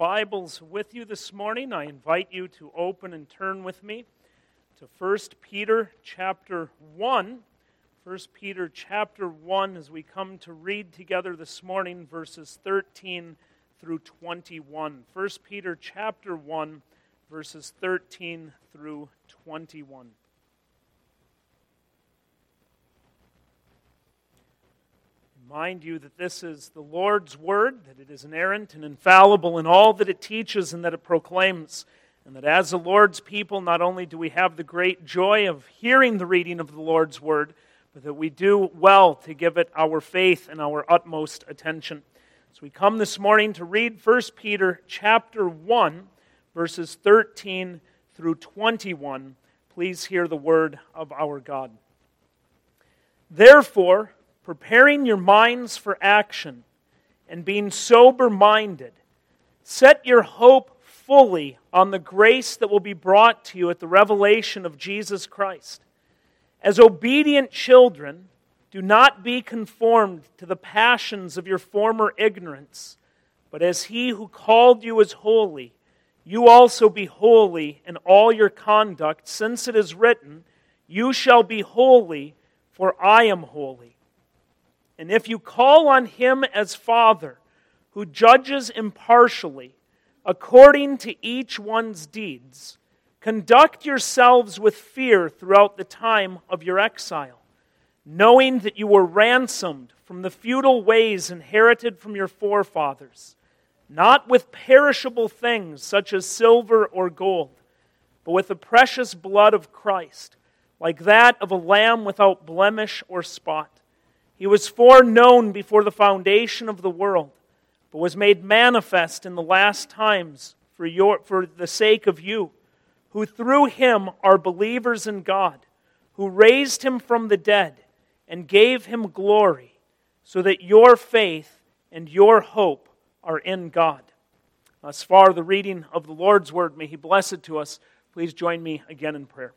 Bibles with you this morning, I invite you to open and turn with me to 1 Peter chapter 1. 1 Peter chapter 1 as we come to read together this morning verses 13 through 21. 1 Peter chapter 1 verses 13 through 21. Remind you that this is the Lord's Word, that it is inerrant and infallible in all that it teaches and that it proclaims, and that as the Lord's people, not only do we have the great joy of hearing the reading of the Lord's Word, but that we do well to give it our faith and our utmost attention. So we come this morning to read 1 Peter chapter 1, verses 13 through 21. Please hear the word of our God. Therefore, preparing your minds for action, and being sober-minded, set your hope fully on the grace that will be brought to you at the revelation of Jesus Christ. As obedient children, do not be conformed to the passions of your former ignorance, but as He who called you is holy, you also be holy in all your conduct, since it is written, "You shall be holy, for I am holy." And if you call on Him as Father, who judges impartially, according to each one's deeds, conduct yourselves with fear throughout the time of your exile, knowing that you were ransomed from the futile ways inherited from your forefathers, not with perishable things such as silver or gold, but with the precious blood of Christ, like that of a lamb without blemish or spot. He was foreknown before the foundation of the world, but was made manifest in the last times for the sake of you, who through Him are believers in God, who raised Him from the dead and gave Him glory, so that your faith and your hope are in God. Thus far, the reading of the Lord's Word. May He bless it to us. Please join me again in prayer.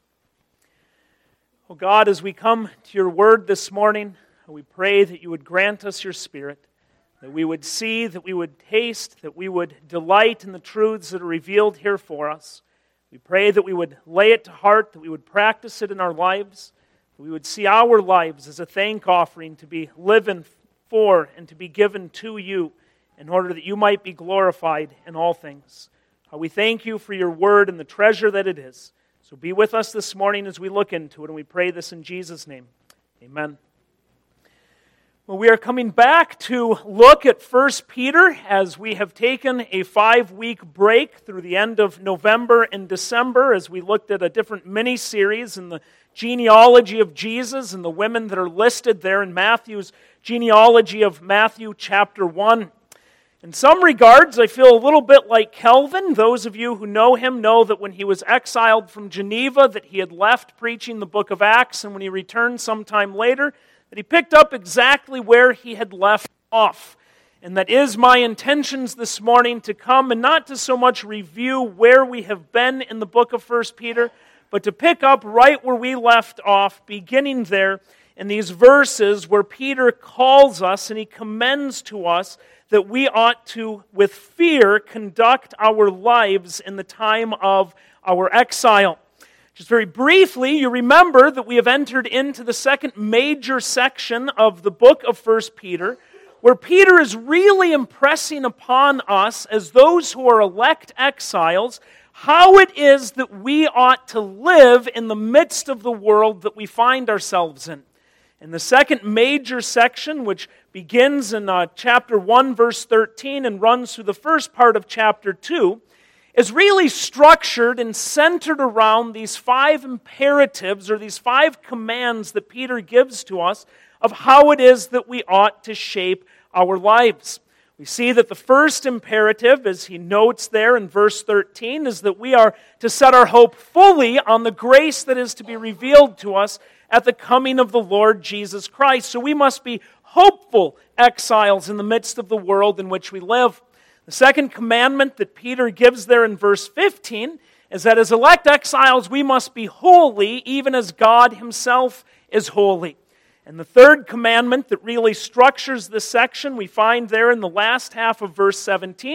Oh God, as we come to your Word this morning, we pray that you would grant us your Spirit, that we would see, that we would taste, that we would delight in the truths that are revealed here for us. We pray that we would lay it to heart, that we would practice it in our lives, that we would see our lives as a thank offering to be living for and to be given to you in order that you might be glorified in all things. We thank you for your word and the treasure that it is. So be with us this morning as we look into it, and we pray this in Jesus' name. Amen. Well, we are coming back to look at 1 Peter as we have taken a 5-week break through the end of November and December as we looked at a different mini-series in the genealogy of Jesus and the women that are listed there in Matthew's genealogy of Matthew chapter 1. In some regards, I feel a little bit like Calvin. Those of you who know him know that when he was exiled from Geneva, that he had left preaching the book of Acts, and when he returned sometime later, that he picked up exactly where he had left off. And that is my intentions this morning, to come and not to so much review where we have been in the book of 1 Peter, but to pick up right where we left off, beginning there in these verses where Peter calls us and he commends to us that we ought to, with fear, conduct our lives in the time of our exile. Just very briefly, you remember that we have entered into the second major section of the book of 1 Peter, where Peter is really impressing upon us, as those who are elect exiles, how it is that we ought to live in the midst of the world that we find ourselves in. In the second major section, which begins in chapter 1, verse 13, and runs through the first part of chapter 2, is really structured and centered around these 5 imperatives, or these 5 commands that Peter gives to us of how it is that we ought to shape our lives. We see that the first imperative, as he notes there in verse 13, is that we are to set our hope fully on the grace that is to be revealed to us at the coming of the Lord Jesus Christ. So we must be hopeful exiles in the midst of the world in which we live. The second commandment that Peter gives there in verse 15 is that as elect exiles we must be holy even as God Himself is holy. And the third commandment that really structures this section we find there in the last half of verse 17,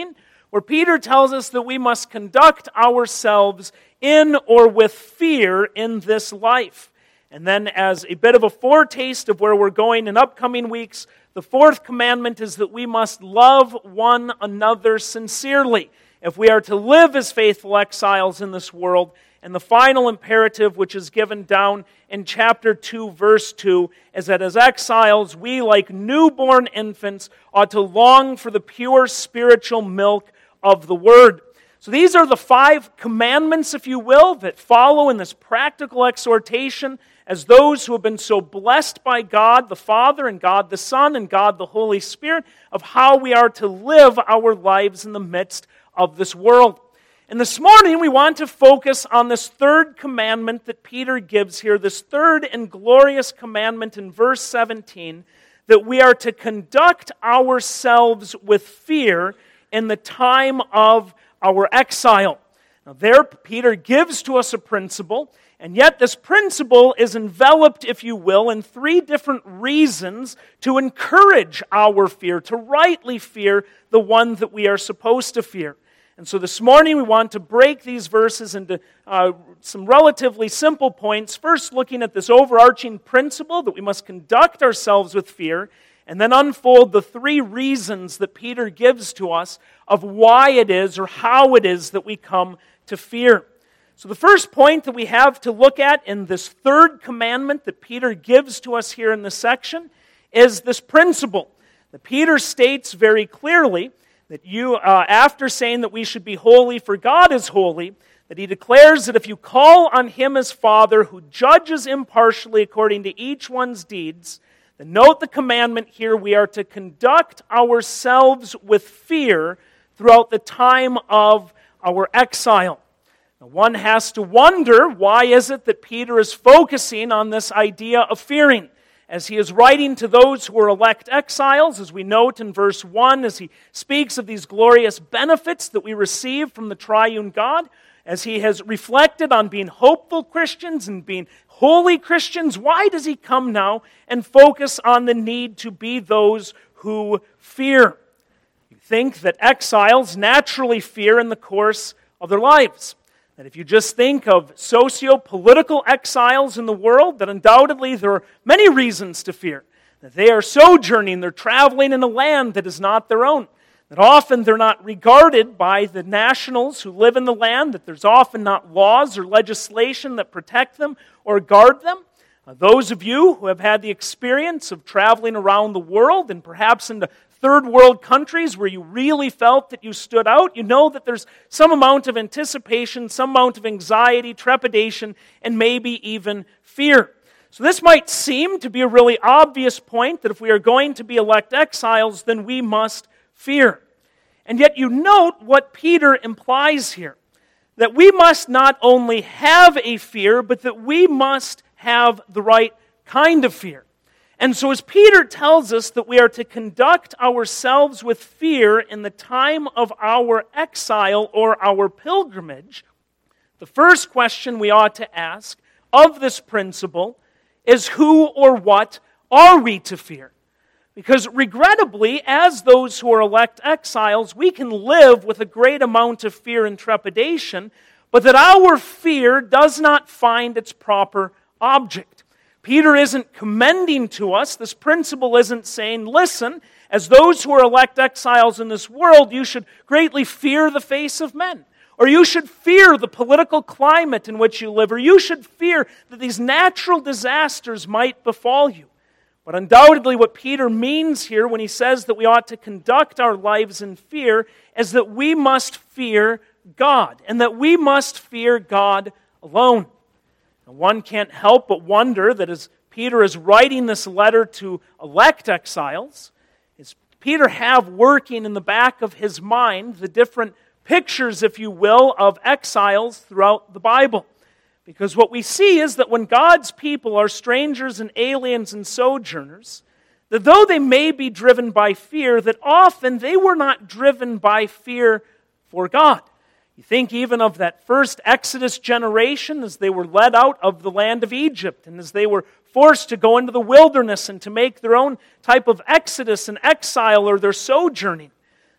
where Peter tells us that we must conduct ourselves in or with fear in this life. And then, as a bit of a foretaste of where we're going in upcoming weeks, the fourth commandment is that we must love one another sincerely if we are to live as faithful exiles in this world. And the final imperative, which is given down in chapter 2, verse 2, is that as exiles, we, like newborn infants, ought to long for the pure spiritual milk of the Word. So these are the 5 commandments, if you will, that follow in this practical exhortation as those who have been so blessed by God the Father and God the Son and God the Holy Spirit of how we are to live our lives in the midst of this world. And this morning we want to focus on this third commandment that Peter gives here, this third and glorious commandment in verse 17, that we are to conduct ourselves with fear in the time of our exile. Now there Peter gives to us a principle, and yet this principle is enveloped, if you will, in 3 different reasons to encourage our fear, to rightly fear the one that we are supposed to fear. And so this morning we want to break these verses into some relatively simple points. First, looking at this overarching principle that we must conduct ourselves with fear, and then unfold the 3 reasons that Peter gives to us of why it is or how it is that we come to fear. So the first point that we have to look at in this third commandment that Peter gives to us here in this section is this principle that Peter states very clearly that after saying that we should be holy for God is holy, that he declares that if you call on him as Father who judges impartially according to each one's deeds, then note the commandment here, we are to conduct ourselves with fear throughout the time of our exile. Now, one has to wonder, why is it that Peter is focusing on this idea of fearing? As he is writing to those who are elect exiles, as we note in verse 1, as he speaks of these glorious benefits that we receive from the triune God, as he has reflected on being hopeful Christians and being holy Christians, why does he come now and focus on the need to be those who fear? You think that exiles naturally fear in the course of their lives. That if you just think of socio-political exiles in the world, that undoubtedly there are many reasons to fear. That they are sojourning, they're traveling in a land that is not their own. That often they're not regarded by the nationals who live in the land, that there's often not laws or legislation that protect them or guard them. Those of you who have had the experience of traveling around the world and perhaps into third world countries where you really felt that you stood out, you know that there's some amount of anticipation, some amount of anxiety, trepidation, and maybe even fear. So this might seem to be a really obvious point that if we are going to be elect exiles, then we must fear. And yet you note what Peter implies here, that we must not only have a fear, but that we must have the right kind of fear. And so as Peter tells us that we are to conduct ourselves with fear in the time of our exile or our pilgrimage, the first question we ought to ask of this principle is who or what are we to fear? Because regrettably, as those who are elect exiles, we can live with a great amount of fear and trepidation, but that our fear does not find its proper object. Peter isn't commending to us, this principle isn't saying, listen, as those who are elect exiles in this world, you should greatly fear the face of men. Or you should fear the political climate in which you live. Or you should fear that these natural disasters might befall you. But undoubtedly what Peter means here when he says that we ought to conduct our lives in fear is that we must fear God. And that we must fear God alone. And one can't help but wonder that as Peter is writing this letter to elect exiles, is Peter have working in the back of his mind the different pictures, if you will, of exiles throughout the Bible. Because what we see is that when God's people are strangers and aliens and sojourners, that though they may be driven by fear, that often they were not driven by fear for God. You think even of that first Exodus generation as they were led out of the land of Egypt and as they were forced to go into the wilderness and to make their own type of exodus and exile or their sojourning.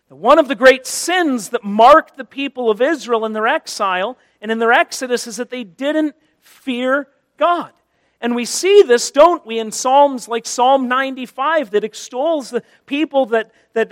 One of the great sins that marked the people of Israel in their exile and in their exodus is that they didn't fear God. And we see this, don't we, in Psalms like Psalm 95 that extols the people, that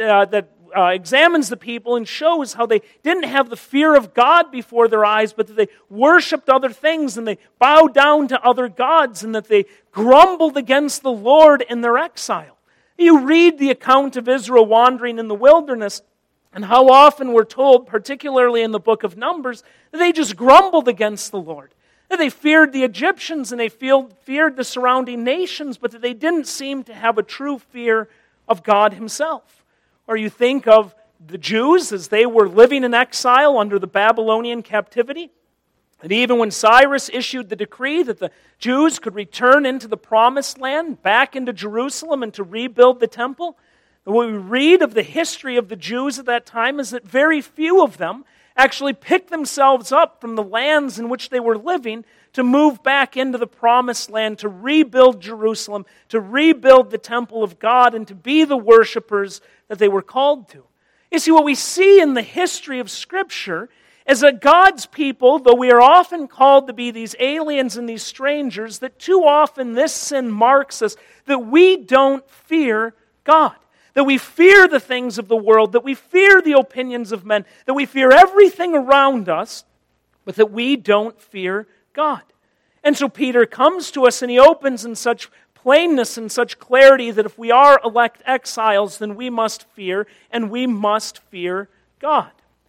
examines the people and shows how they didn't have the fear of God before their eyes, but that they worshipped other things and they bowed down to other gods and that they grumbled against the Lord in their exile. You read the account of Israel wandering in the wilderness, and how often we're told, particularly in the book of Numbers, that they just grumbled against the Lord. That they feared the Egyptians and they feared the surrounding nations, but that they didn't seem to have a true fear of God Himself. Or you think of the Jews as they were living in exile under the Babylonian captivity. And even when Cyrus issued the decree that the Jews could return into the promised land, back into Jerusalem and to rebuild the temple, what we read of the history of the Jews at that time is that very few of them actually picked themselves up from the lands in which they were living to move back into the promised land, to rebuild Jerusalem, to rebuild the temple of God, and to be the worshipers that they were called to. You see, what we see in the history of Scripture is that God's people, though we are often called to be these aliens and these strangers, that too often this sin marks us, that we don't fear God. That we fear the things of the world, that we fear the opinions of men, that we fear everything around us, but that we don't fear God. And so Peter comes to us and he opens in such plainness and such clarity that if we are elect exiles, then we must fear, and we must fear God.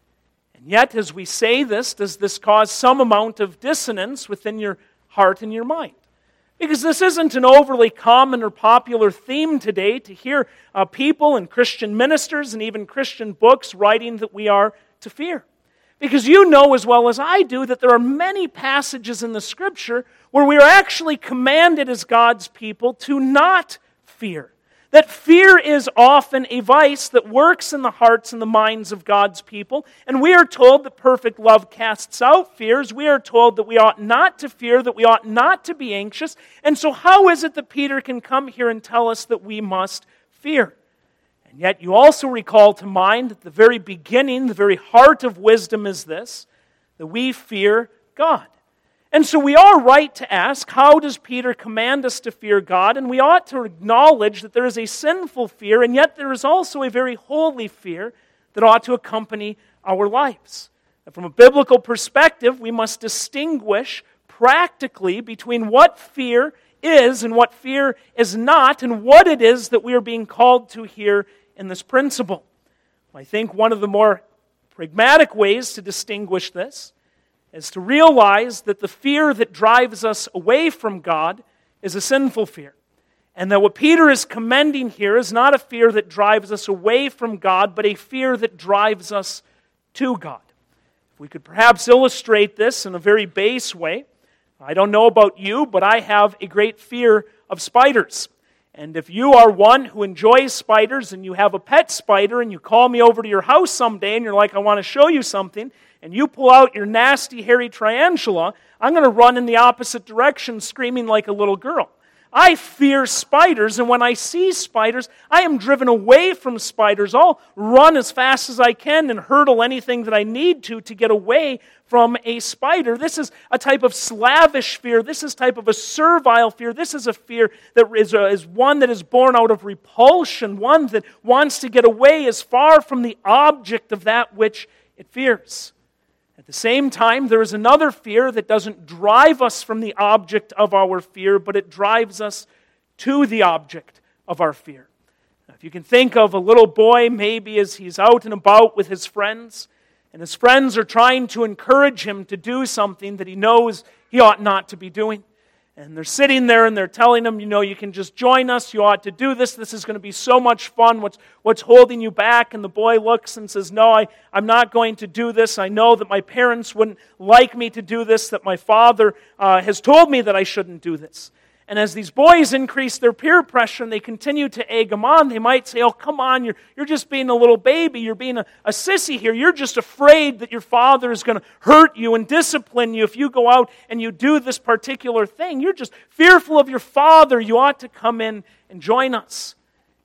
And yet, as we say this, does this cause some amount of dissonance within your heart and your mind? Because this isn't an overly common or popular theme today to hear people and Christian ministers and even Christian books writing that we are to fear. Because you know as well as I do that there are many passages in the Scripture where we are actually commanded as God's people to not fear. That fear is often a vice that works in the hearts and the minds of God's people. And we are told that perfect love casts out fears. We are told that we ought not to fear, that we ought not to be anxious. And so how is it that Peter can come here and tell us that we must fear? And yet you also recall to mind that the very beginning, the very heart of wisdom is this, that we fear God. And so we are right to ask, how does Peter command us to fear God? And we ought to acknowledge that there is a sinful fear, and yet there is also a very holy fear that ought to accompany our lives. And from a biblical perspective, we must distinguish practically between what fear is and what fear is not, and what it is that we are being called to here in this principle. I think one of the more pragmatic ways to distinguish this is to realize that the fear that drives us away from God is a sinful fear. And that what Peter is commending here is not a fear that drives us away from God, but a fear that drives us to God. If we could perhaps illustrate this in a very base way, I don't know about you, but I have a great fear of spiders. And if you are one who enjoys spiders and you have a pet spider and you call me over to your house someday and you're like, I want to show you something, and you pull out your nasty hairy tarantula, I'm going to run in the opposite direction screaming like a little girl. I fear spiders, and when I see spiders, I am driven away from spiders. I'll run as fast as I can and hurdle anything that I need to get away from a spider. This is a type of slavish fear. This is a type of a servile fear. This is a fear that is one that is born out of repulsion, one that wants to get away as far from the object of that which it fears. At the same time, there is another fear that doesn't drive us from the object of our fear, but it drives us to the object of our fear. Now, if you can think of a little boy, maybe as he's out and about with his friends, and his friends are trying to encourage him to do something that he knows he ought not to be doing. And they're sitting there and they're telling him, you can just join us, you ought to do this, this is going to be so much fun, what's holding you back? And the boy looks and says, no, I'm not going to do this. I know that my parents wouldn't like me to do this, that my father has told me that I shouldn't do this. And as these boys increase their peer pressure and they continue to egg them on, they might say, oh, come on, you're just being a little baby. You're being a sissy here. You're just afraid that your father is going to hurt you and discipline you if you go out and you do this particular thing. You're just fearful of your father. You ought to come in and join us.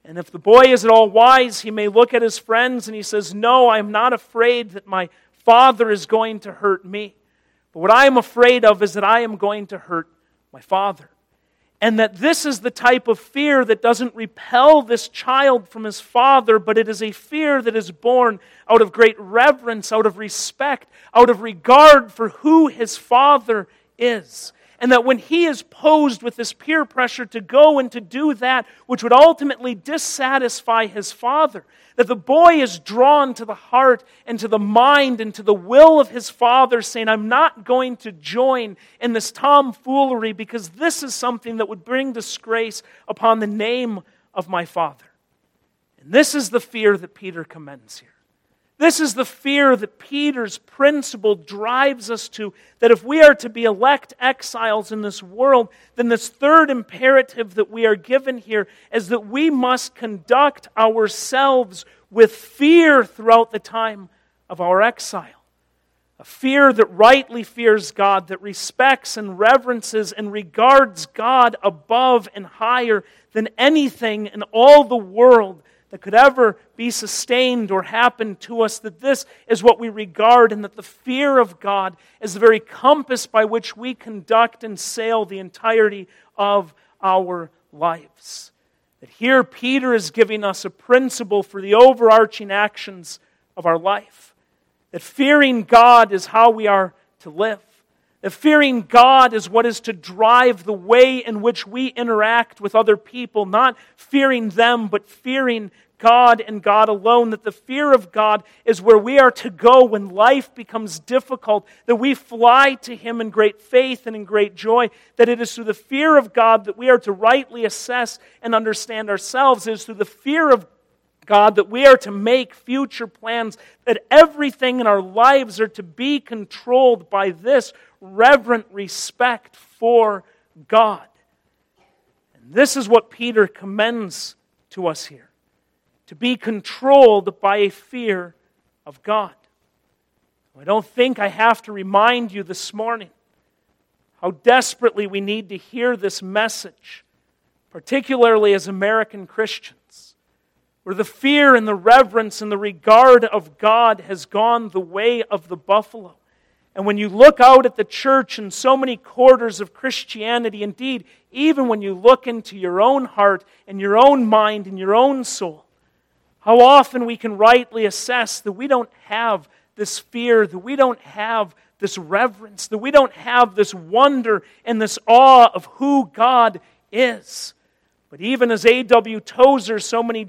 And if the boy is at all wise, he may look at his friends and he says, no, I'm not afraid that my father is going to hurt me. But what I am afraid of is that I am going to hurt my father. And that this is the type of fear that doesn't repel this child from his father, but it is a fear that is born out of great reverence, out of respect, out of regard for who his father is. And that when he is posed with this peer pressure to go and to do that which would ultimately dissatisfy his father, that the boy is drawn to the heart and to the mind and to the will of his father, saying, I'm not going to join in this tomfoolery because this is something that would bring disgrace upon the name of my father. And this is the fear that Peter commends here. This is the fear that Peter's principle drives us to, that if we are to be elect exiles in this world, then this third imperative that we are given here is that we must conduct ourselves with fear throughout the time of our exile. A fear that rightly fears God, that respects and reverences and regards God above and higher than anything in all the world that could ever be sustained or happen to us, that this is what we regard, and that the fear of God is the very compass by which we conduct and sail the entirety of our lives. That here Peter is giving us a principle for the overarching actions of our life. That fearing God is how we are to live. That fearing God is what is to drive the way in which we interact with other people, not fearing them, but fearing God and God alone. That the fear of God is where we are to go when life becomes difficult, that we fly to Him in great faith and in great joy. That it is through the fear of God that we are to rightly assess and understand ourselves. It is through the fear of God that we are to make future plans, that everything in our lives are to be controlled by this reverent respect for God. And this is what Peter commends to us here, to be controlled by a fear of God. I don't think I have to remind you this morning how desperately we need to hear this message, particularly as American Christians, where the fear and the reverence and the regard of God has gone the way of the buffalo. And when you look out at the church and so many quarters of Christianity, indeed, even when you look into your own heart and your own mind and your own soul, how often we can rightly assess that we don't have this fear, that we don't have this reverence, that we don't have this wonder and this awe of who God is. But even as A.W. Tozer so many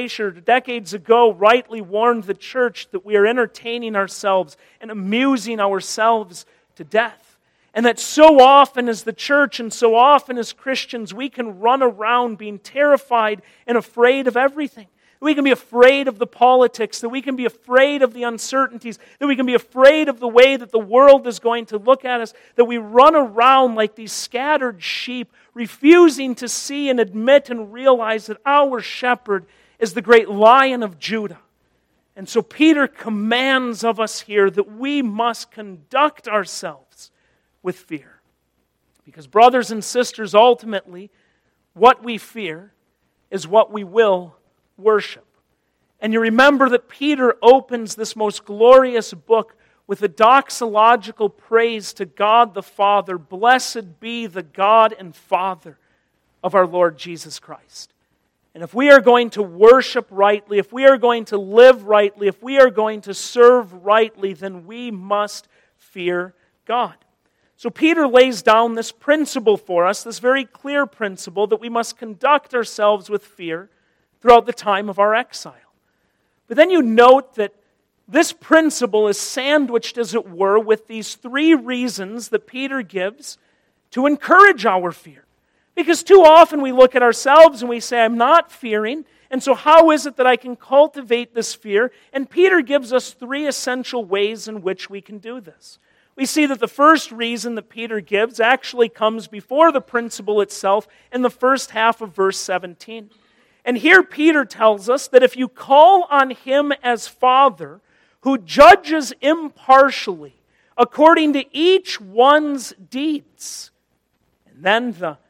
decades ago rightly warned the church that we are entertaining ourselves and amusing ourselves to death. And that so often as the church and so often as Christians we can run around being terrified and afraid of everything. We can be afraid of the politics, that we can be afraid of the uncertainties, that we can be afraid of the way that the world is going to look at us, that we run around like these scattered sheep, refusing to see and admit and realize that our shepherd is the great Lion of Judah. And so Peter commands of us here that we must conduct ourselves with fear. Because brothers and sisters, ultimately, what we fear is what we will worship. And you remember that Peter opens this most glorious book with a doxological praise to God the Father. Blessed be the God and Father of our Lord Jesus Christ. And if we are going to worship rightly, if we are going to live rightly, if we are going to serve rightly, then we must fear God. So Peter lays down this principle for us, this very clear principle that we must conduct ourselves with fear throughout the time of our exile. But then you note that this principle is sandwiched, as it were, with these three reasons that Peter gives to encourage our fear. Because too often we look at ourselves and we say, I'm not fearing, and so how is it that I can cultivate this fear? And Peter gives us three essential ways in which we can do this. We see that the first reason that Peter gives actually comes before the principle itself in the first half of verse 17. And here Peter tells us that if you call on Him as Father, who judges impartially according to each one's deeds. And then the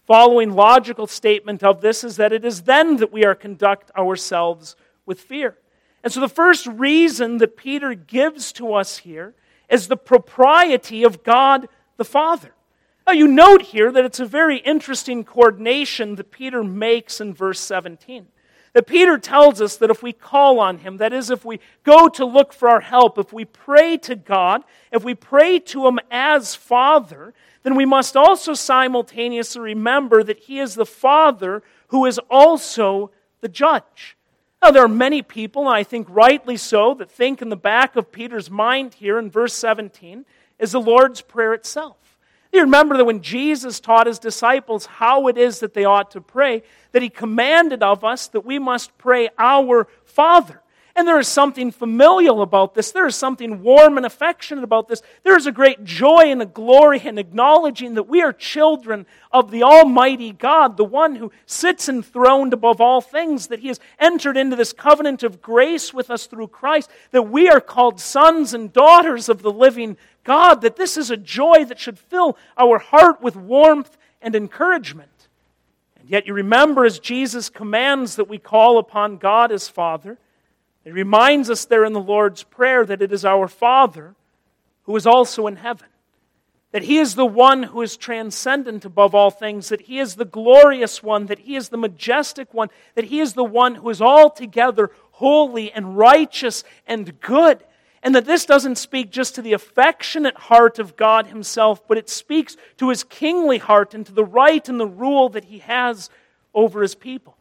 following logical statement of this is that it is then that we are conduct ourselves with fear. And so the first reason that Peter gives to us here is the propriety of God the Father. Now you note here that it's a very interesting coordination that Peter makes in verse 17. That Peter tells us that if we call on Him, that is, if we go to look for our help, if we pray to God, if we pray to Him as Father, then we must also simultaneously remember that He is the Father who is also the judge. Now, there are many people, and I think rightly so, that think in the back of Peter's mind here in verse 17 is the Lord's Prayer itself. You remember that when Jesus taught His disciples how it is that they ought to pray, that He commanded of us that we must pray, Our Father. And there is something familial about this. There is something warm and affectionate about this. There is a great joy and a glory in acknowledging that we are children of the Almighty God, the one who sits enthroned above all things, that He has entered into this covenant of grace with us through Christ, that we are called sons and daughters of the living God, that this is a joy that should fill our heart with warmth and encouragement. And yet you remember as Jesus commands that we call upon God as Father, it reminds us there in the Lord's Prayer that it is our Father who is also in heaven. That He is the one who is transcendent above all things, that He is the glorious one, that He is the majestic one, that He is the one who is altogether holy and righteous and good. And that this doesn't speak just to the affectionate heart of God Himself, but it speaks to His kingly heart and to the right and the rule that He has over His people.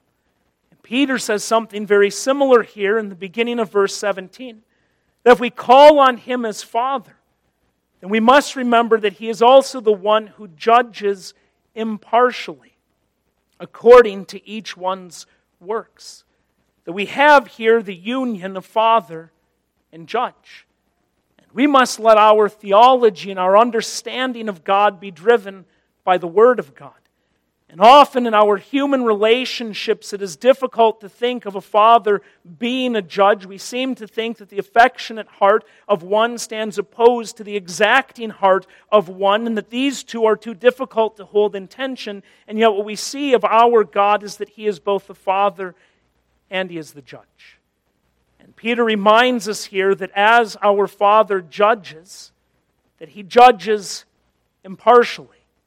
Peter says something very similar here in the beginning of verse 17. That if we call on Him as Father, then we must remember that He is also the one who judges impartially, according to each one's works. That we have here the union of Father and Judge. And we must let our theology and our understanding of God be driven by the Word of God. And often in our human relationships, it is difficult to think of a father being a judge. We seem to think that the affectionate heart of one stands opposed to the exacting heart of one, and that these two are too difficult to hold in tension. And yet what we see of our God is that He is both the Father and He is the judge. And Peter reminds us here that as our Father judges, that He judges impartially.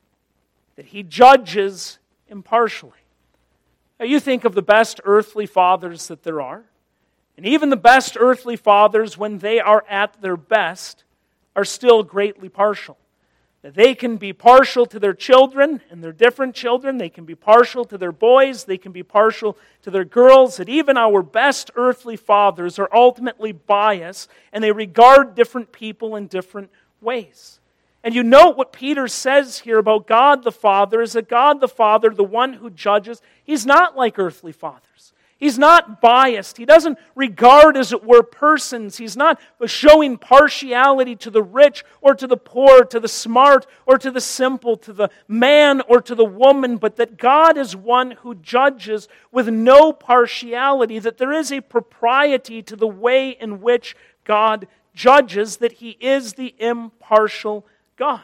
That He judges impartially. Now you think of the best earthly fathers that there are, and even the best earthly fathers, when they are at their best, are still greatly partial. That they can be partial to their children and their different children, they can be partial to their boys, they can be partial to their girls, that even our best earthly fathers are ultimately biased, and they regard different people in different ways. And you note what Peter says here about God the Father is that God the Father, the one who judges, He's not like earthly fathers. He's not biased. He doesn't regard, as it were, persons. He's not showing partiality to the rich or to the poor, to the smart or to the simple, to the man or to the woman, but that God is one who judges with no partiality, that there is a propriety to the way in which God judges, that He is the impartial God.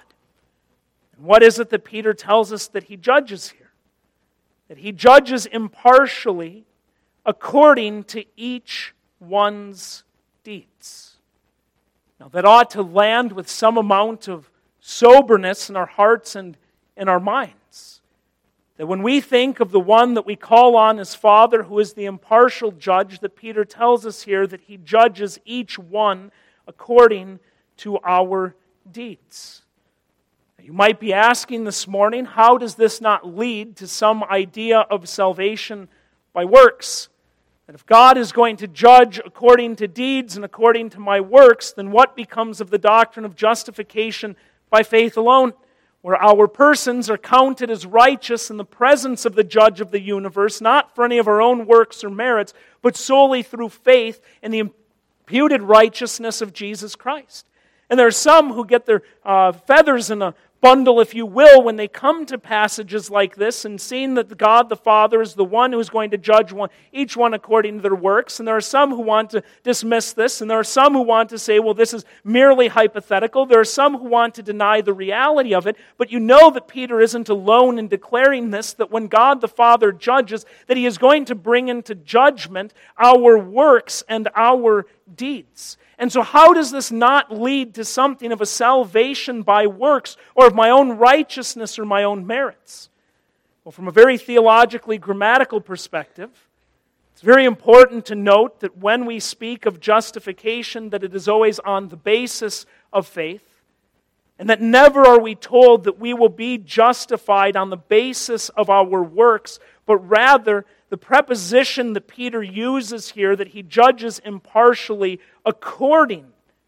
And what is it that Peter tells us that He judges here? That He judges impartially according to each one's deeds. Now that ought to land with some amount of soberness in our hearts and in our minds. That when we think of the one that we call on as Father, who is the impartial judge, that Peter tells us here that He judges each one according to our deeds. You might be asking this morning, how does this not lead to some idea of salvation by works? That if God is going to judge according to deeds and according to my works, then what becomes of the doctrine of justification by faith alone, where our persons are counted as righteous in the presence of the Judge of the universe, not for any of our own works or merits, but solely through faith in the imputed righteousness of Jesus Christ? And there are some who get their feathers in a bundle, if you will, when they come to passages like this and seeing that God the Father is the one who's going to judge each one according to their works. And there are some who want to dismiss this, and there are some who want to say, well, this is merely hypothetical. There are some who want to deny the reality of it. But you know that Peter isn't alone in declaring this, that when God the Father judges, that He is going to bring into judgment our works and our deeds. And so how does this not lead to something of a salvation by works or of my own righteousness or my own merits? Well, from a very theologically grammatical perspective, it's very important to note that when we speak of justification, that it is always on the basis of faith, and that never are we told that we will be justified on the basis of our works, but rather the preposition that Peter uses here, that he judges impartially according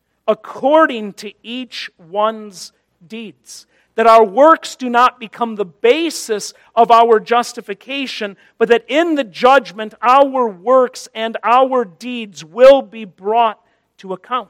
to each one's deeds. That our works do not become the basis of our justification, but that in the judgment our works and our deeds will be brought to account.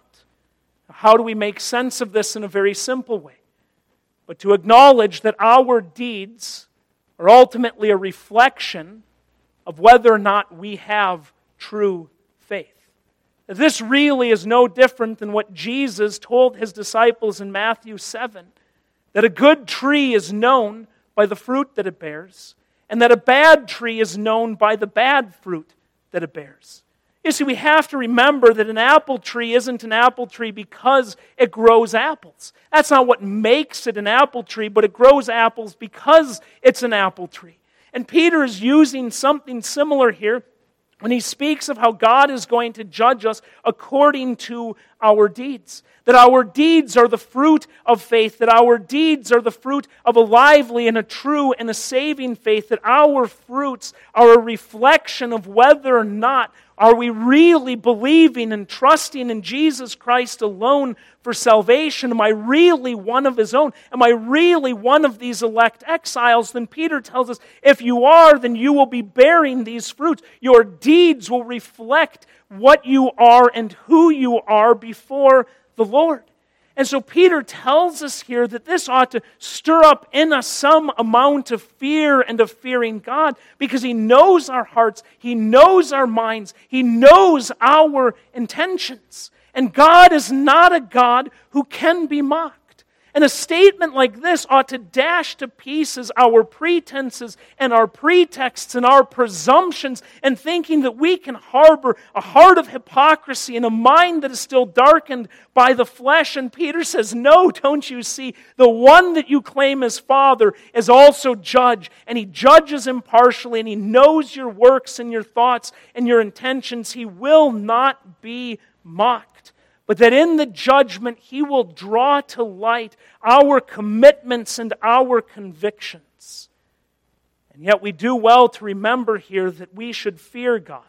How do we make sense of this in a very simple way? But to acknowledge that our deeds are ultimately a reflection of whether or not we have true faith. This really is no different than what Jesus told His disciples in Matthew 7, that a good tree is known by the fruit that it bears, and that a bad tree is known by the bad fruit that it bears. You see, we have to remember that an apple tree isn't an apple tree because it grows apples. That's not what makes it an apple tree, but it grows apples because it's an apple tree. And Peter is using something similar here when he speaks of how God is going to judge us according to our deeds. That our deeds are the fruit of faith, that our deeds are the fruit of a lively and a true and a saving faith, that our fruits are a reflection of whether or not are we really believing and trusting in Jesus Christ alone for salvation? Am I really one of His own? Am I really one of these elect exiles? Then Peter tells us, if you are, then you will be bearing these fruits. Your deeds will reflect what you are and who you are before the Lord. And so Peter tells us here that this ought to stir up in us some amount of fear and of fearing God, because He knows our hearts, He knows our minds, He knows our intentions. And God is not a God who can be mocked. And a statement like this ought to dash to pieces our pretenses and our pretexts and our presumptions, and thinking that we can harbor a heart of hypocrisy and a mind that is still darkened by the flesh. And Peter says, no, don't you see? The one that you claim as Father is also judge, and He judges impartially, and He knows your works and your thoughts and your intentions. He will not be mocked. But that in the judgment He will draw to light our commitments and our convictions. And yet we do well to remember here that we should fear God.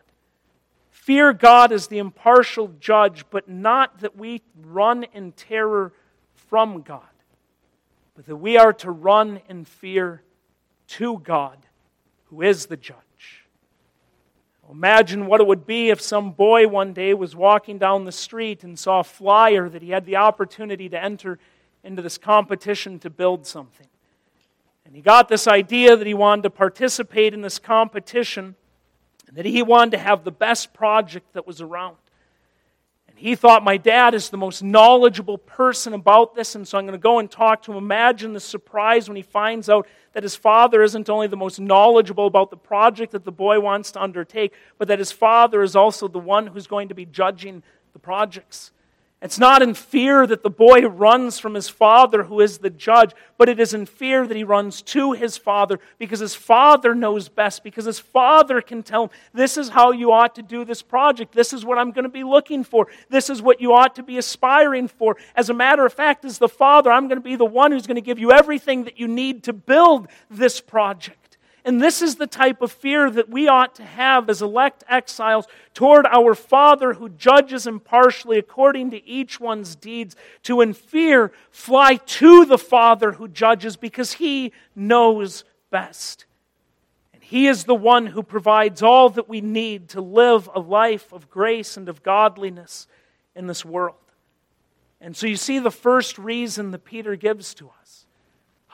Fear God as the impartial judge, but not that we run in terror from God, but that we are to run in fear to God, who is the judge. Imagine what it would be if some boy one day was walking down the street and saw a flyer that he had the opportunity to enter into this competition to build something. And he got this idea that he wanted to participate in this competition, and that he wanted to have the best project that was around. And he thought, my dad is the most knowledgeable person about this, and so I'm going to go and talk to him. Imagine the surprise when he finds out that his father isn't only the most knowledgeable about the project that the boy wants to undertake, but that his father is also the one who's going to be judging the projects. It's not in fear that the boy runs from his father, who is the judge, but it is in fear that he runs to his father, because his father knows best, because his father can tell him, this is how you ought to do this project, this is what I'm going to be looking for, this is what you ought to be aspiring for. As a matter of fact, as the father, I'm going to be the one who's going to give you everything that you need to build this project. And this is the type of fear that we ought to have as elect exiles toward our Father who judges impartially according to each one's deeds, to in fear fly to the Father who judges, because He knows best. And He is the one who provides all that we need to live a life of grace and of godliness in this world. And so you see the first reason that Peter gives to us.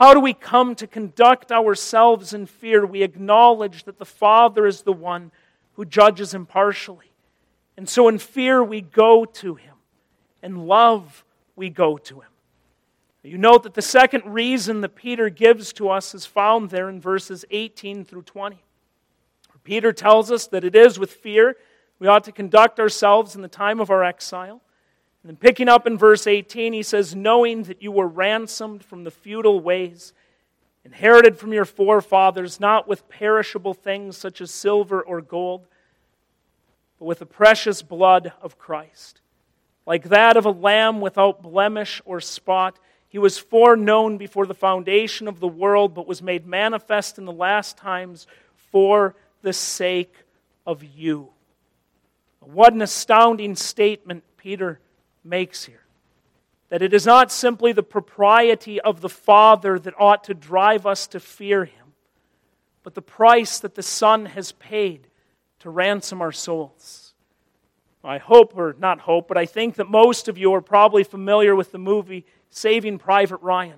How do we come to conduct ourselves in fear? We acknowledge that the Father is the one who judges impartially. And so in fear we go to Him. In love we go to Him. You note that the second reason that Peter gives to us is found there in verses 18 through 20. Peter tells us that it is with fear we ought to conduct ourselves in the time of our exile. And then picking up in verse 18, he says, knowing that you were ransomed from the futile ways, inherited from your forefathers, not with perishable things such as silver or gold, but with the precious blood of Christ. Like that of a lamb without blemish or spot, He was foreknown before the foundation of the world, but was made manifest in the last times for the sake of you. What an astounding statement Peter makes here. That it is not simply the propriety of the Father that ought to drive us to fear Him, but the price that the Son has paid to ransom our souls. I hope, or not hope, but I think that most of you are probably familiar with the movie Saving Private Ryan.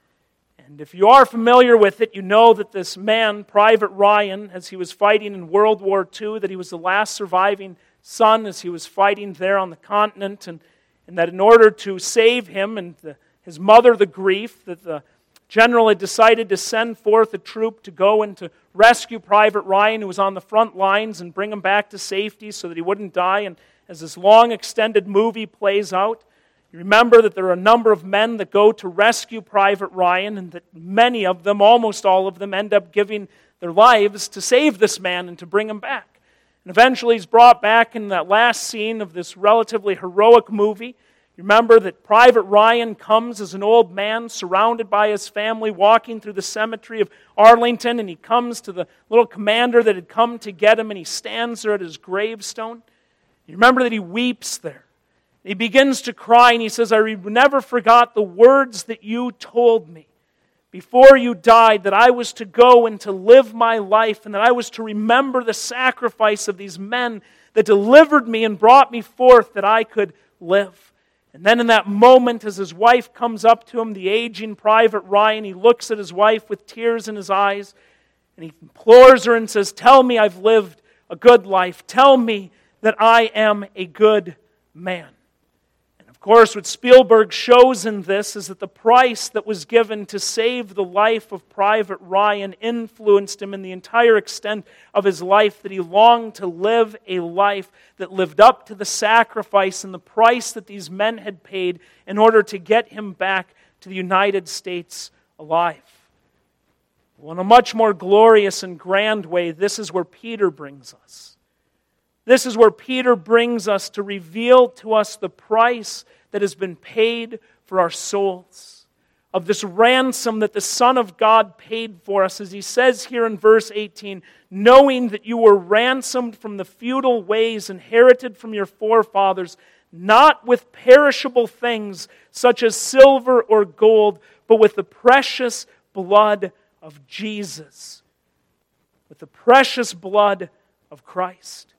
And if you are familiar with it, you know that this man, Private Ryan, as he was fighting in World War II, that he was the last surviving son as he was fighting there on the continent, and that in order to save him and his mother the grief, that the general had decided to send forth a troop to go and to rescue Private Ryan, who was on the front lines, and bring him back to safety so that he wouldn't die. And as this long extended movie plays out, you remember that there are a number of men that go to rescue Private Ryan, and that many of them, almost all of them, end up giving their lives to save this man and to bring him back. And eventually he's brought back in that last scene of this relatively heroic movie. You remember that Private Ryan comes as an old man surrounded by his family walking through the cemetery of Arlington, and he comes to the little commander that had come to get him, and he stands there at his gravestone. You remember that he weeps there. He begins to cry, and he says, I never forgot the words that you told me before you died, that I was to go and to live my life, and that I was to remember the sacrifice of these men that delivered me and brought me forth that I could live. And then in that moment, as his wife comes up to him, the aging Private Ryan, he looks at his wife with tears in his eyes, and he implores her and says, tell me I've lived a good life. Tell me that I am a good man. Of course, what Spielberg shows in this is that the price that was given to save the life of Private Ryan influenced him in the entire extent of his life, that he longed to live a life that lived up to the sacrifice and the price that these men had paid in order to get him back to the United States alive. Well, in a much more glorious and grand way, this is where Peter brings us. This is where Peter brings us to reveal to us the price that has been paid for our souls, of this ransom that the Son of God paid for us, as he says here in verse 18, knowing that you were ransomed from the futile ways inherited from your forefathers, not with perishable things such as silver or gold, but with the precious blood of Jesus, with the precious blood of Christ.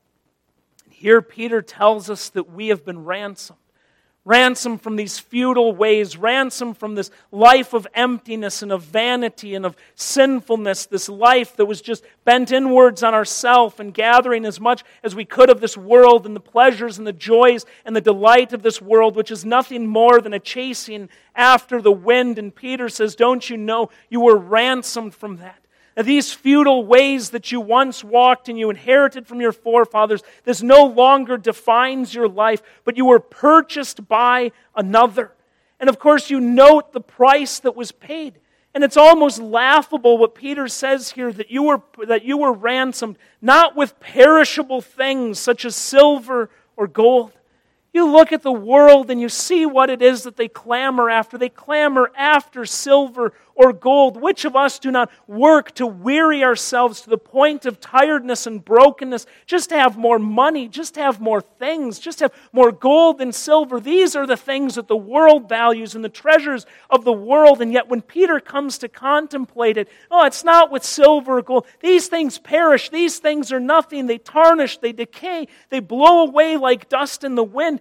Here Peter tells us that we have been ransomed. Ransomed from these futile ways, ransomed from this life of emptiness and of vanity and of sinfulness, this life that was just bent inwards on ourselves and gathering as much as we could of this world and the pleasures and the joys and the delight of this world, which is nothing more than a chasing after the wind. And Peter says, don't you know you were ransomed from that? Now, these futile ways that you once walked and you inherited from your forefathers, this no longer defines your life, but you were purchased by another. And of course, you note the price that was paid. And it's almost laughable what Peter says here, that you were ransomed, not with perishable things such as silver or gold. You look at the world and you see what it is that they clamor after. They clamor after silver or gold. Which of us do not work to weary ourselves to the point of tiredness and brokenness just to have more money, just to have more things, just to have more gold and silver? These are the things that the world values and the treasures of the world. And yet when Peter comes to contemplate it, it's not with silver or gold. These things perish. These things are nothing. They tarnish. They decay. They blow away like dust in the wind.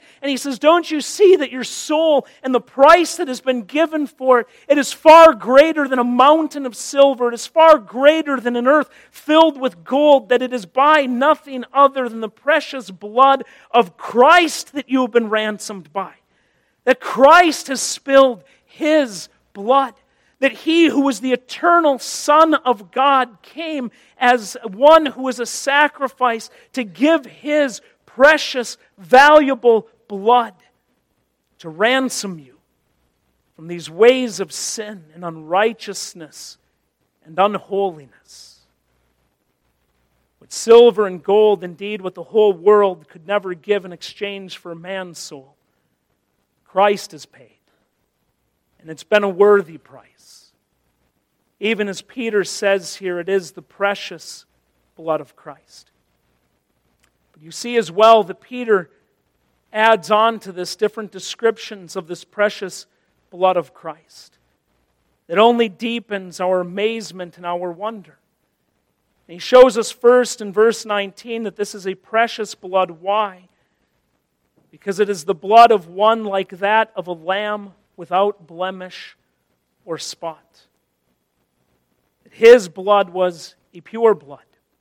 And he says, don't you see that your soul and the price that has been given for it, it is far greater than a mountain of silver. It is far greater than an earth filled with gold, that it is by nothing other than the precious blood of Christ that you have been ransomed by. That Christ has spilled His blood. That He who was the eternal Son of God came as one who was a sacrifice to give His precious, valuable blood to ransom you from these ways of sin and unrighteousness and unholiness. What silver and gold, indeed what the whole world could never give in exchange for a man's soul, Christ has paid. And it's been a worthy price. Even as Peter says here, it is the precious blood of Christ. But you see as well that Peter adds on to this different descriptions of this precious blood of Christ. It only deepens our amazement and our wonder. And he shows us first in verse 19 that this is a precious blood. Why? Because it is the blood of one like that of a lamb without blemish or spot. His blood was a pure blood.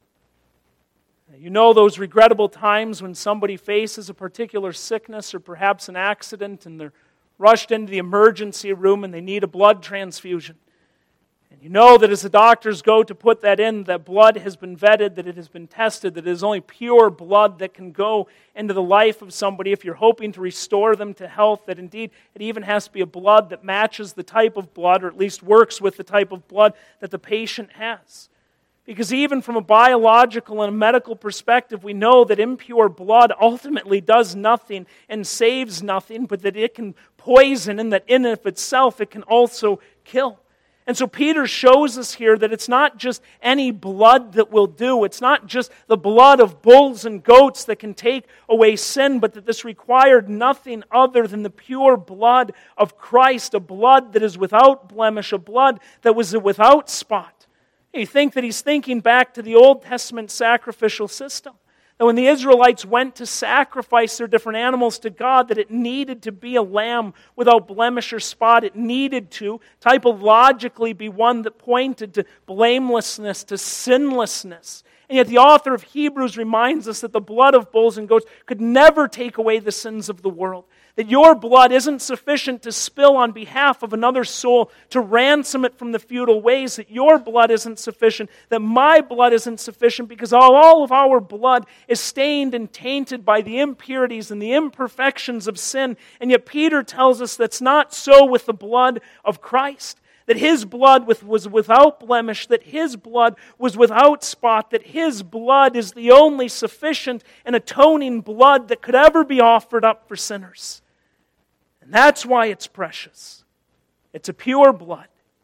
You know those regrettable times when somebody faces a particular sickness or perhaps an accident and they're rushed into the emergency room and they need a blood transfusion. And you know that as the doctors go to put that in, that blood has been vetted, that it has been tested, that it is only pure blood that can go into the life of somebody if you're hoping to restore them to health, that indeed it even has to be a blood that matches the type of blood, or at least works with the type of blood that the patient has. Because even from a biological and a medical perspective, we know that impure blood ultimately does nothing and saves nothing, but that it can poison and that in and of itself it can also kill. And so Peter shows us here that it's not just any blood that will do. It's not just the blood of bulls and goats that can take away sin, but that this required nothing other than the pure blood of Christ, a blood that is without blemish, a blood that was without spot. You think that he's thinking back to the Old Testament sacrificial system. That when the Israelites went to sacrifice their different animals to God, that it needed to be a lamb without blemish or spot. It needed to typologically be one that pointed to blamelessness, to sinlessness. And yet the author of Hebrews reminds us that the blood of bulls and goats could never take away the sins of the world. That your blood isn't sufficient to spill on behalf of another soul to ransom it from the futile ways. That your blood isn't sufficient. That my blood isn't sufficient because all of our blood is stained and tainted by the impurities and the imperfections of sin. And yet Peter tells us that's not so with the blood of Christ. That His blood was without blemish, that His blood was without spot, that His blood is the only sufficient and atoning blood that could ever be offered up for sinners. And that's why it's precious. It's a pure blood.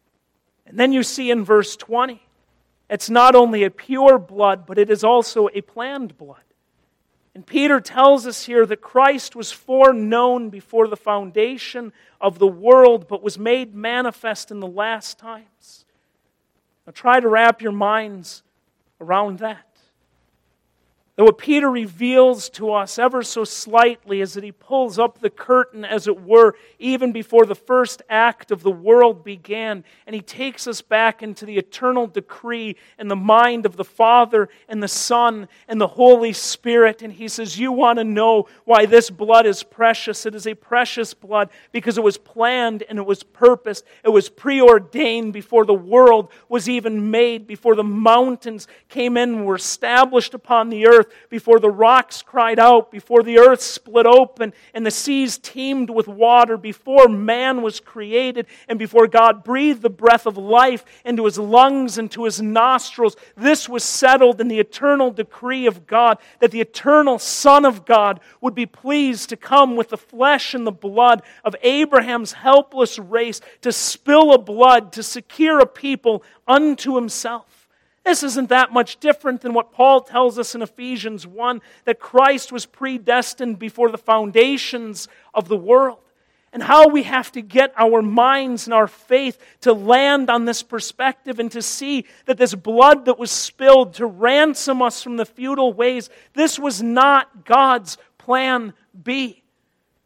And then you see in verse 20, it's not only a pure blood, but it is also a planned blood. And Peter tells us here that Christ was foreknown before the foundation of the world, but was made manifest in the last times. Now try to wrap your minds around that. That what Peter reveals to us ever so slightly is that he pulls up the curtain, as it were, even before the first act of the world began. And he takes us back into the eternal decree and the mind of the Father and the Son and the Holy Spirit. And he says, you want to know why this blood is precious? It is a precious blood because it was planned and it was purposed. It was preordained before the world was even made, before the mountains came in and were established upon the earth, before the rocks cried out, before the earth split open and the seas teemed with water, before man was created and before God breathed the breath of life into his lungs and to his nostrils. This was settled in the eternal decree of God, that the eternal Son of God would be pleased to come with the flesh and the blood of Abraham's helpless race to spill a blood to secure a people unto Himself. This isn't that much different than what Paul tells us in Ephesians 1, that Christ was predestined before the foundations of the world. And how we have to get our minds and our faith to land on this perspective and to see that this blood that was spilled to ransom us from the futile ways, this was not God's plan B.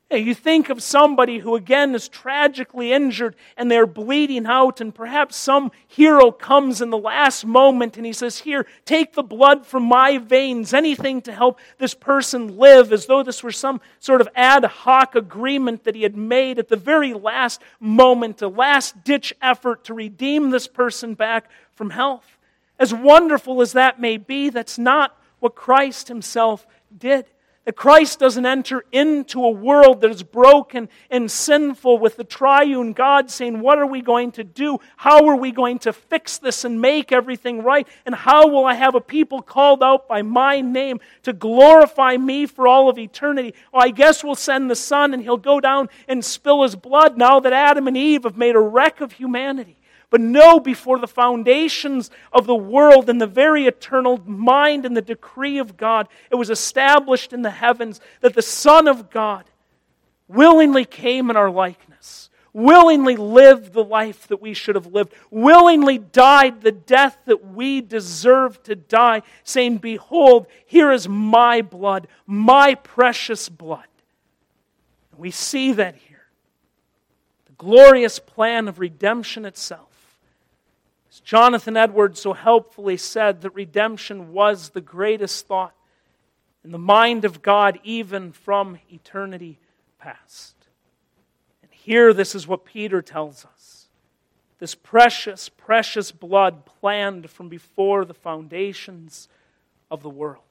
You think of somebody who again is tragically injured and they're bleeding out, and perhaps some hero comes in the last moment and he says, "Here, take the blood from my veins, anything to help this person live," as though this were some sort of ad hoc agreement that he had made at the very last moment, a last-ditch effort to redeem this person back from health. As wonderful as that may be, that's not what Christ himself did. That Christ doesn't enter into a world that is broken and sinful with the triune God saying, "What are we going to do? How are we going to fix this and make everything right? And how will I have a people called out by my name to glorify me for all of eternity? Oh, I guess we'll send the Son and he'll go down and spill his blood now that Adam and Eve have made a wreck of humanity." But no, before the foundations of the world and the very eternal mind and the decree of God, it was established in the heavens that the Son of God willingly came in our likeness, willingly lived the life that we should have lived, willingly died the death that we deserve to die, saying, "Behold, here is my blood, my precious blood." And we see that here. The glorious plan of redemption itself. As Jonathan Edwards so helpfully said, that redemption was the greatest thought in the mind of God even from eternity past. And here this is what Peter tells us. This precious, precious blood planned from before the foundations of the world.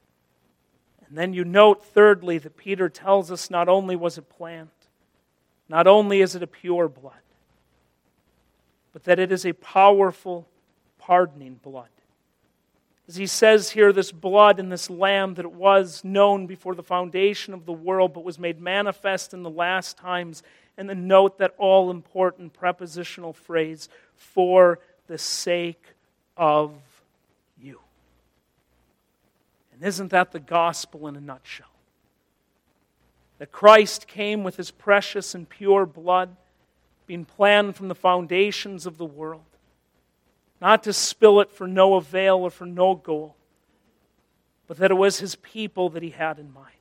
And then you note thirdly that Peter tells us not only was it planned, not only is it a pure blood, but that it is a powerful, pardoning blood. As he says here, this blood and this lamb, that it was known before the foundation of the world, but was made manifest in the last times. And then note that all-important prepositional phrase, "for the sake of you." And isn't that the gospel in a nutshell? That Christ came with his precious and pure blood, being planned from the foundations of the world, not to spill it for no avail or for no goal, but that it was his people that he had in mind.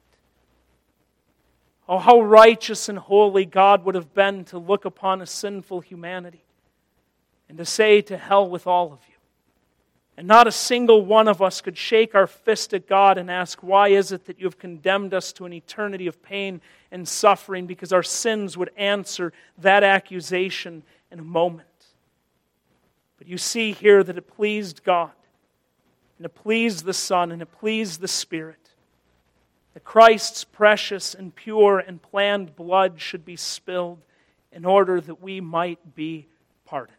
Oh, how righteous and holy God would have been to look upon a sinful humanity and to say, "To hell with all of you." And not a single one of us could shake our fist at God and ask, "Why is it that you have condemned us to an eternity of pain and suffering?" Because our sins would answer that accusation in a moment. But you see here that it pleased God, and it pleased the Son, and it pleased the Spirit, that Christ's precious and pure and planned blood should be spilled in order that we might be pardoned.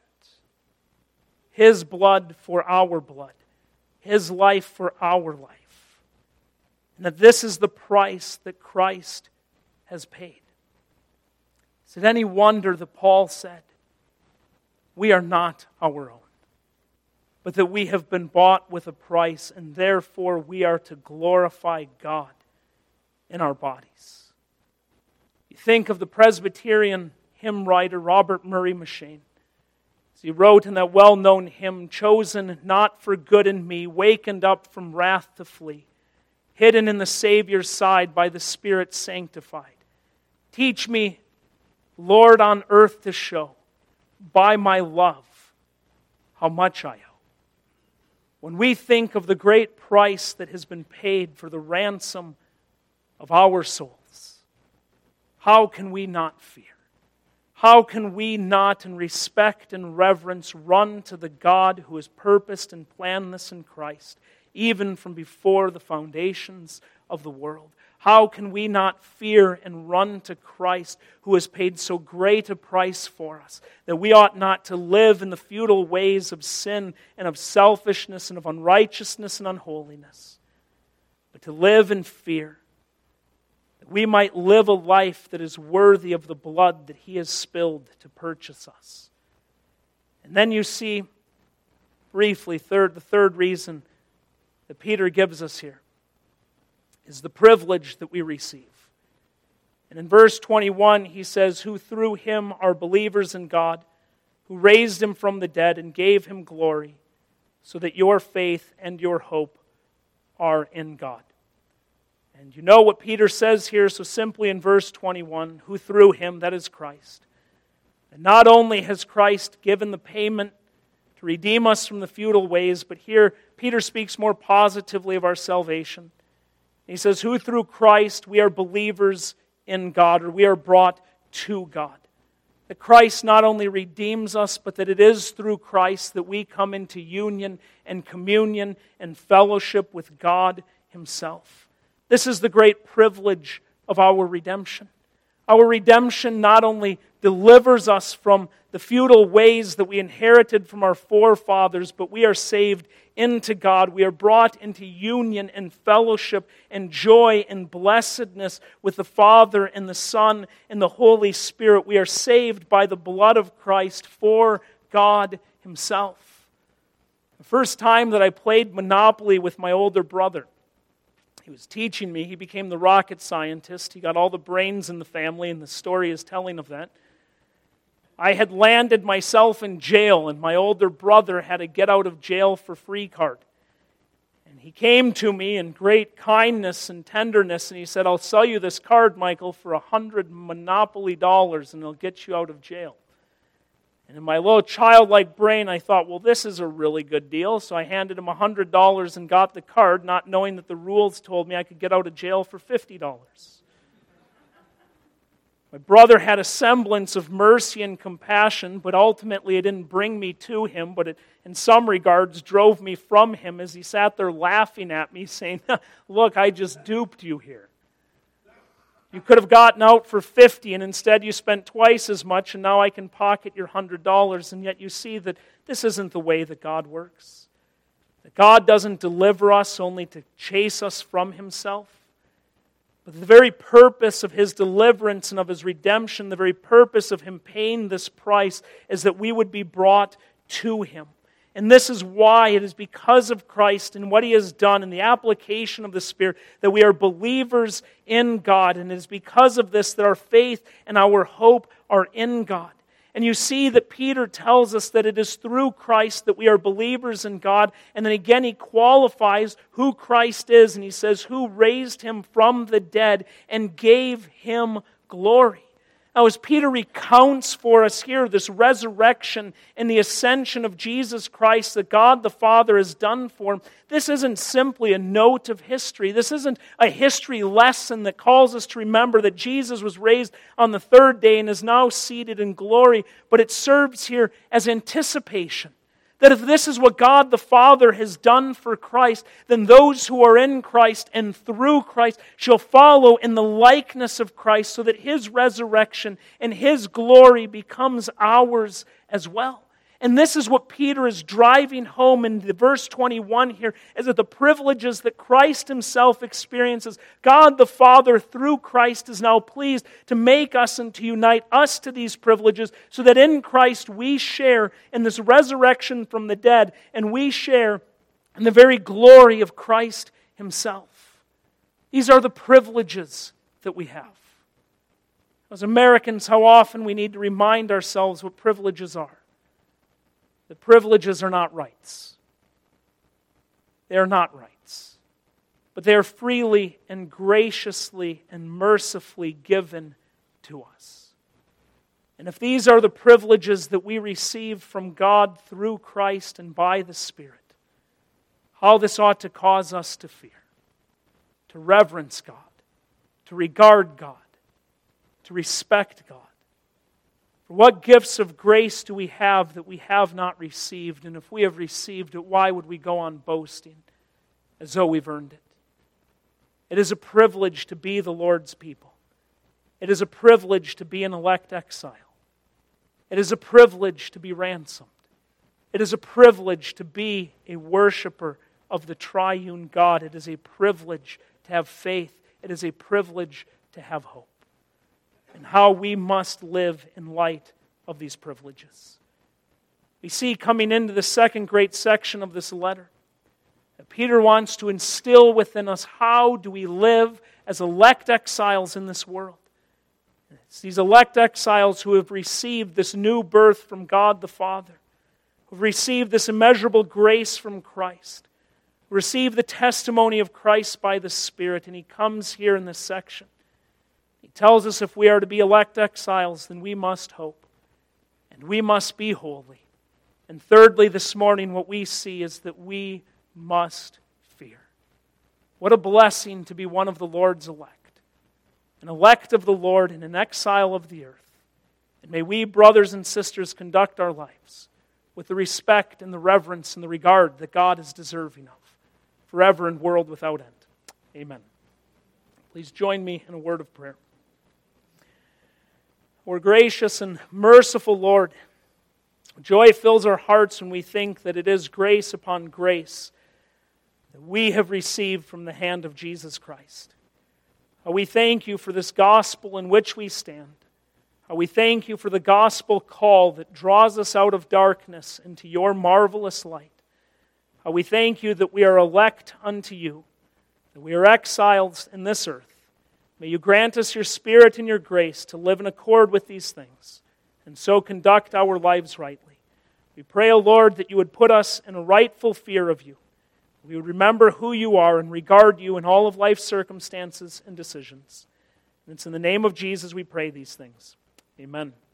His blood for our blood. His life for our life. And that this is the price that Christ has paid. Is it any wonder that Paul said, "We are not our own, but that we have been bought with a price, and therefore we are to glorify God in our bodies"? You think of the Presbyterian hymn writer Robert Murray M'Cheyne. As he wrote in that well-known hymn, "Chosen not for good in me, wakened up from wrath to flee, hidden in the Savior's side, by the Spirit sanctified. Teach me, Lord, on earth to show, by my love, how much I owe." When we think of the great price that has been paid for the ransom of our souls, how can we not fear? How can we not, in respect and reverence, run to the God who has purposed and planned this in Christ, even from before the foundations of the world? How can we not fear and run to Christ, who has paid so great a price for us, that we ought not to live in the futile ways of sin and of selfishness and of unrighteousness and unholiness, but to live in fear, that we might live a life that is worthy of the blood that He has spilled to purchase us. And then you see, briefly, the third reason that Peter gives us here is the privilege that we receive. And in verse 21, he says, "Who through Him are believers in God, who raised Him from the dead and gave Him glory, so that your faith and your hope are in God." And you know what Peter says here so simply in verse 21, who through him, that is Christ. And not only has Christ given the payment to redeem us from the futile ways, but here Peter speaks more positively of our salvation. He says, who through Christ we are believers in God, or we are brought to God. That Christ not only redeems us, but that it is through Christ that we come into union and communion and fellowship with God Himself. This is the great privilege of our redemption. Our redemption not only delivers us from the futile ways that we inherited from our forefathers, but we are saved into God. We are brought into union and fellowship and joy and blessedness with the Father and the Son and the Holy Spirit. We are saved by the blood of Christ for God Himself. The first time that I played Monopoly with my older brother, he was teaching me. He became the rocket scientist. He got all the brains in the family, and the story is telling of that. I had landed myself in jail, and my older brother had a get-out-of-jail-for-free card. And he came to me in great kindness and tenderness, and he said, I'll sell you this card, Michael, for $100 Monopoly dollars, and it'll get you out of jail. And in my little childlike brain, I thought, well, this is a really good deal. So I handed him $100 and got the card, not knowing that the rules told me I could get out of jail for $50. My brother had a semblance of mercy and compassion, but ultimately it didn't bring me to him, but it, in some regards, drove me from him as he sat there laughing at me, saying, look, I just duped you here. You could have gotten out for $50, and instead you spent twice as much, and now I can pocket your $100, and yet you see that this isn't the way that God works. That God doesn't deliver us only to chase us from Himself. But the very purpose of His deliverance and of His redemption, the very purpose of Him paying this price, is that we would be brought to Him. And this is why it is because of Christ and what He has done and the application of the Spirit that we are believers in God. And it is because of this that our faith and our hope are in God. And you see that Peter tells us that it is through Christ that we are believers in God. And then again he qualifies who Christ is. And he says, who raised Him from the dead and gave Him glory. Now, as Peter recounts for us here this resurrection and the ascension of Jesus Christ that God the Father has done for Him, this isn't simply a note of history. This isn't a history lesson that calls us to remember that Jesus was raised on the third day and is now seated in glory, but it serves here as anticipation. That if this is what God the Father has done for Christ, then those who are in Christ and through Christ shall follow in the likeness of Christ so that His resurrection and His glory becomes ours as well. And this is what Peter is driving home in the verse 21 here, is that the privileges that Christ Himself experiences, God the Father through Christ is now pleased to make us and to unite us to these privileges so that in Christ we share in this resurrection from the dead and we share in the very glory of Christ Himself. These are the privileges that we have. As Americans, how often we need to remind ourselves what privileges are. The privileges are not rights. They are not rights. But they are freely and graciously and mercifully given to us. And if these are the privileges that we receive from God through Christ and by the Spirit, how this ought to cause us to fear, to reverence God, to regard God, to respect God. For what gifts of grace do we have that we have not received? And if we have received it, why would we go on boasting as though we've earned it? It is a privilege to be the Lord's people. It is a privilege to be an elect exile. It is a privilege to be ransomed. It is a privilege to be a worshiper of the triune God. It is a privilege to have faith. It is a privilege to have hope. And how we must live in light of these privileges. We see coming into the second great section of this letter that Peter wants to instill within us how do we live as elect exiles in this world. It's these elect exiles who have received this new birth from God the Father, who have received this immeasurable grace from Christ, receive the testimony of Christ by the Spirit, and he comes here in this section. He tells us if we are to be elect exiles, then we must hope, and we must be holy. And thirdly, this morning, what we see is that we must fear. What a blessing to be one of the Lord's elect, an elect of the Lord and an exile of the earth. And may we, brothers and sisters, conduct our lives with the respect and the reverence and the regard that God is deserving of, forever and world without end. Amen. Please join me in a word of prayer. Our gracious and merciful Lord, joy fills our hearts when we think that it is grace upon grace that we have received from the hand of Jesus Christ. We thank you for this gospel in which we stand. We thank you for the gospel call that draws us out of darkness into your marvelous light. We thank you that we are elect unto you, that we are exiles in this earth. May you grant us your Spirit and your grace to live in accord with these things, and so conduct our lives rightly. We pray, O Lord, that you would put us in a rightful fear of you. We would remember who you are and regard you in all of life's circumstances and decisions. And it's in the name of Jesus we pray these things. Amen.